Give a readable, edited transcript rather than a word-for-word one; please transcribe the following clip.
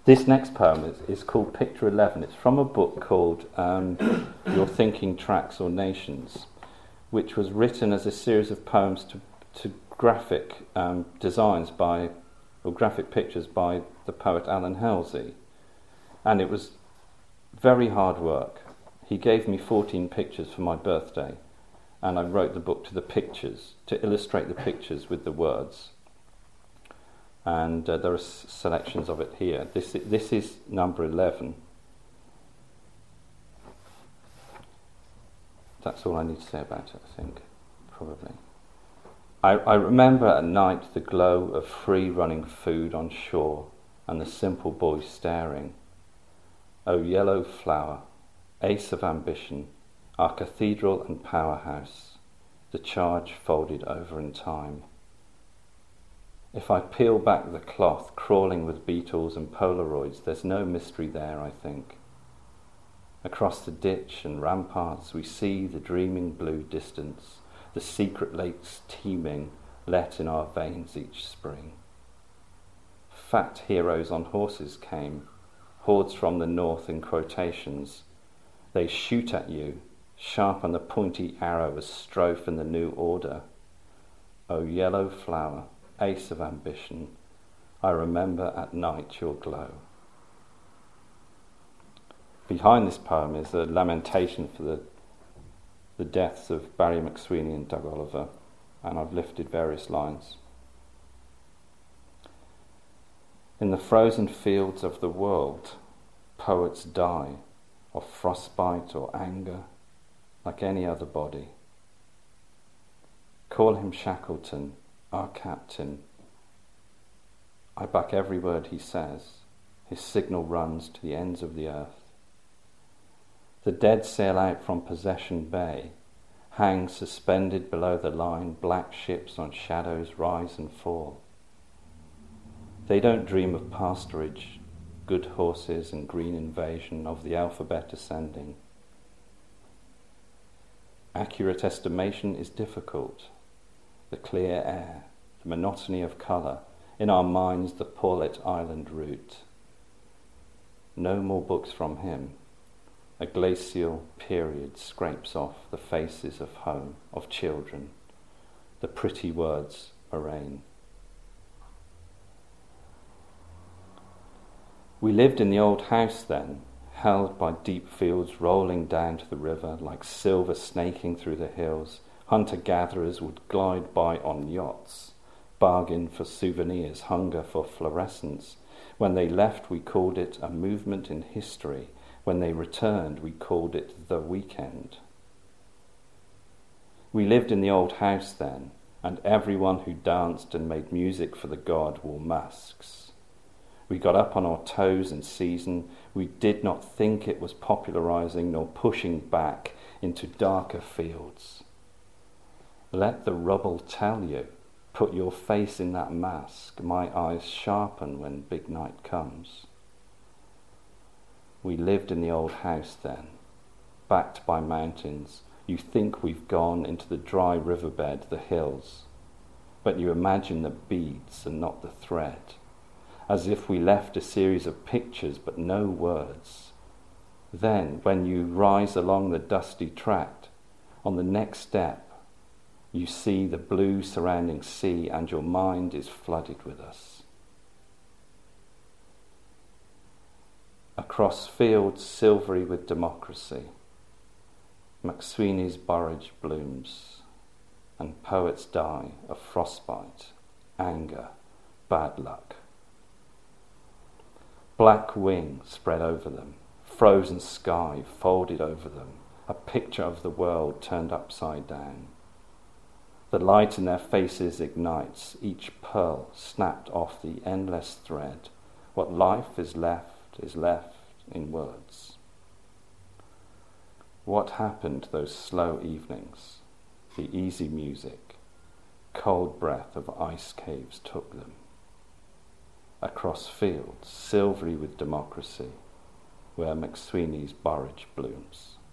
This next poem is called Picture 11. It's from a book called Your Thinking Tracks or Nations, which was written as a series of poems to graphic designs or graphic pictures by the poet Alan Halsey. And it was very hard work. He gave me 14 pictures for my birthday, and I wrote the book to the pictures, to illustrate the pictures with the words. And there are selections of it here. This is number 11. That's all I need to say about it, I think, probably. I remember at night the glow of free running food on shore and the simple boy staring. O yellow flower, ace of ambition, our cathedral and powerhouse, the charge folded over in time. If I peel back the cloth, crawling with beetles and Polaroids, there's no mystery there, I think. Across the ditch and ramparts we see the dreaming blue distance, the secret lakes teeming, let in our veins each spring. Fat heroes on horses came, hordes from the north in quotations. They shoot at you, sharpen the pointy arrow as strophe in the new order. O yellow flower, ace of ambition, I remember at night your glow. Behind this poem is a lamentation for the deaths of Barry McSweeney and Doug Oliver, and I've lifted various lines. In the frozen fields of the world, poets die of frostbite or anger, like any other body. Call him Shackleton, our captain. I back every word he says. His signal runs to the ends of the earth. The dead sail out from Possession Bay, hang suspended below the line, black ships on shadows rise and fall. They don't dream of pasturage, good horses and green invasion, of the alphabet ascending. Accurate estimation is difficult. The clear air, the monotony of colour, in our minds the Paulet Island route. No more books from him. A glacial period scrapes off the faces of home, of children, the pretty words arraign. We lived in the old house then, held by deep fields rolling down to the river, like silver snaking through the hills. Hunter-gatherers would glide by on yachts, bargain for souvenirs, hunger for fluorescence. When they left, we called it a movement in history. When they returned, we called it the weekend. We lived in the old house then, and everyone who danced and made music for the god wore masks. We got up on our toes in season. We did not think it was popularizing nor pushing back into darker fields. Let the rubble tell you, put your face in that mask. My eyes sharpen when big night comes. We lived in the old house then, backed by mountains. You think we've gone into the dry riverbed, the hills, but you imagine the beads and not the thread, as if we left a series of pictures but no words. Then, when you rise along the dusty tract, on the next step, you see the blue surrounding sea and your mind is flooded with us. Across fields silvery with democracy, McSweeney's borage blooms, and poets die of frostbite, anger, bad luck. Black wing spread over them, frozen sky folded over them, a picture of the world turned upside down. The light in their faces ignites, each pearl snapped off the endless thread. What life is left in words. What happened those slow evenings? The easy music, cold breath of ice caves took them. Across fields, silvery with democracy, where McSweeney's borage blooms.